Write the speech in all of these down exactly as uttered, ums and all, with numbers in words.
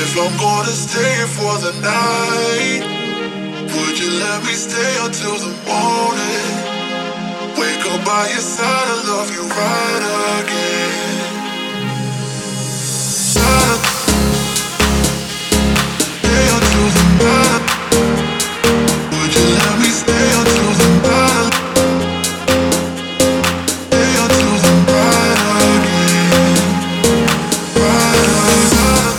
If I'm gonna stay for the night, would you let me stay until the morning? Wake up by your side, I love you right again. Stay until the night. Would you let me stay until the night? Stay until the night again. Right again.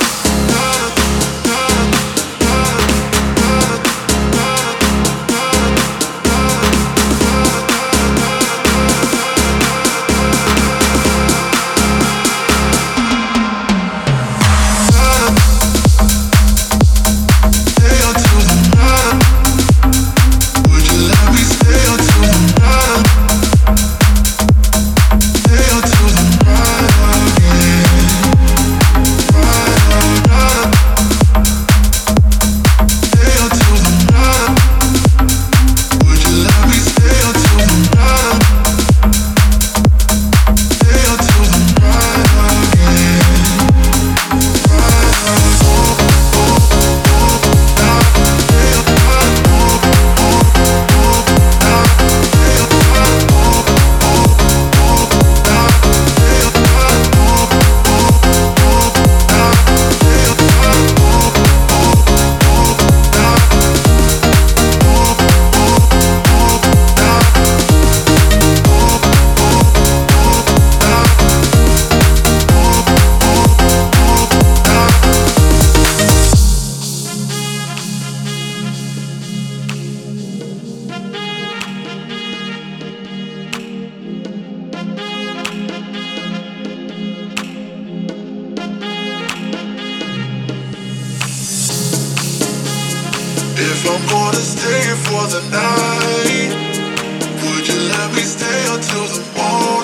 If I'm gonna stay for the night, would you let me stay until the morning?